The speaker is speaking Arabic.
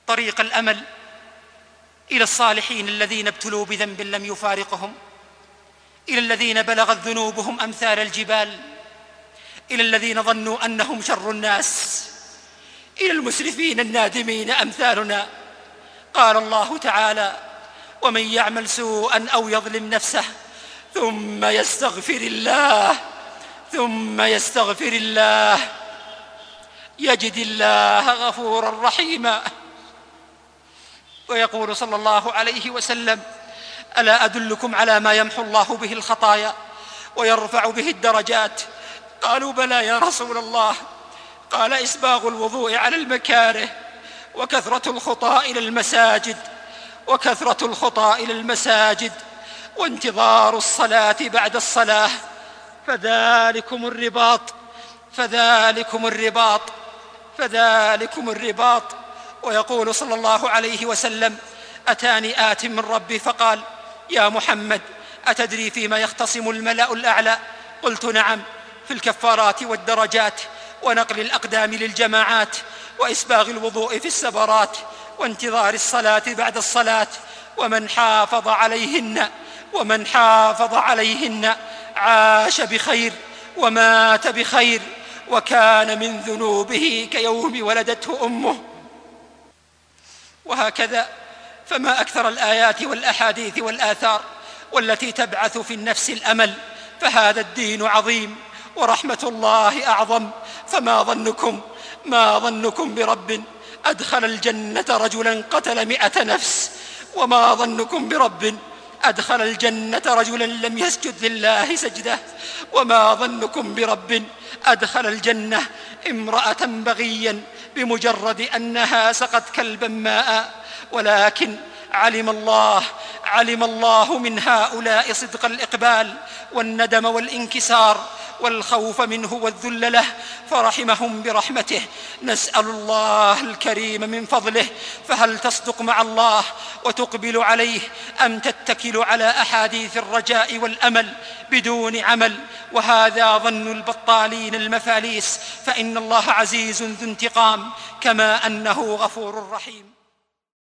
طريق الأمل إلى الصالحين الذين ابتلوا بذنب لم يفارقهم، إلى الذين بلغت ذنوبهم أمثال الجبال، إلى الذين ظنوا أنهم شر الناس، إلى المسرفين النادمين أمثالنا. قال الله تعالى: ومن يعمل سوءا أو يظلم نفسه ثم يستغفر الله يجد الله غفورا رحيما. ويقول صلى الله عليه وسلم: ألا أدلكم على ما يمحو الله به الخطايا ويرفع به الدرجات؟ قالوا: بلى يا رسول الله. قال: إسباغ الوضوء على المكاره، وكثرة الخطى إلى المساجد، وانتظار الصلاة بعد الصلاة. فذلكم الرباط. ويقول صلى الله عليه وسلم: أتاني آت من ربي فقال: يا محمد، أتدري فيما يختصم الملأ الأعلى؟ قلت: نعم، في الكفارات والدرجات، ونقل الأقدام للجماعات، وإسباغ الوضوء في السبرات، وانتظار الصلاة بعد الصلاة. ومن حافظ عليهن عاش بخير ومات بخير، وكان من ذنوبه كيوم ولدته أمه. وهكذا فما أكثر الآيات والأحاديث والآثار والتي تبعث في النفس الأمل. فهذا الدين عظيم ورحمة الله أعظم. فما ظنكم برب أدخل الجنة رجلا قتل 100 نفس؟ وما ظنكم برب أدخل الجنة رجلا لم يسجد لله سجدة؟ وما ظنكم برب أدخل الجنة امرأة بغيا بمجرد أنها سقت كلبا ماء؟ ولكن علم الله من هؤلاء صدق الإقبال والندم والانكسار والخوف منه والذل له، فرحمهم برحمته. نسأل الله الكريم من فضله. فهل تصدق مع الله وتقبل عليه، أم تتكل على أحاديث الرجاء والأمل بدون عمل؟ وهذا ظن البطالين المفاليس، فإن الله عزيز ذو انتقام كما أنه غفور رحيم.